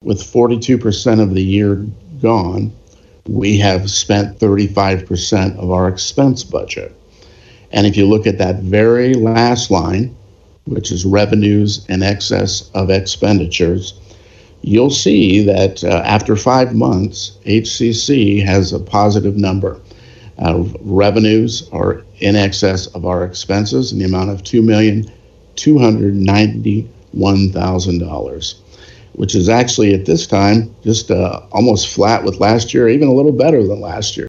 with 42% of the year gone, we have spent 35% of our expense budget. And if you look at that very last line, which is revenues in excess of expenditures, you'll see that after 5 months, HCC has a positive number. Revenues are in excess of our expenses in the amount of $2,291,000, which is actually at this time just almost flat with last year, even a little better than last year.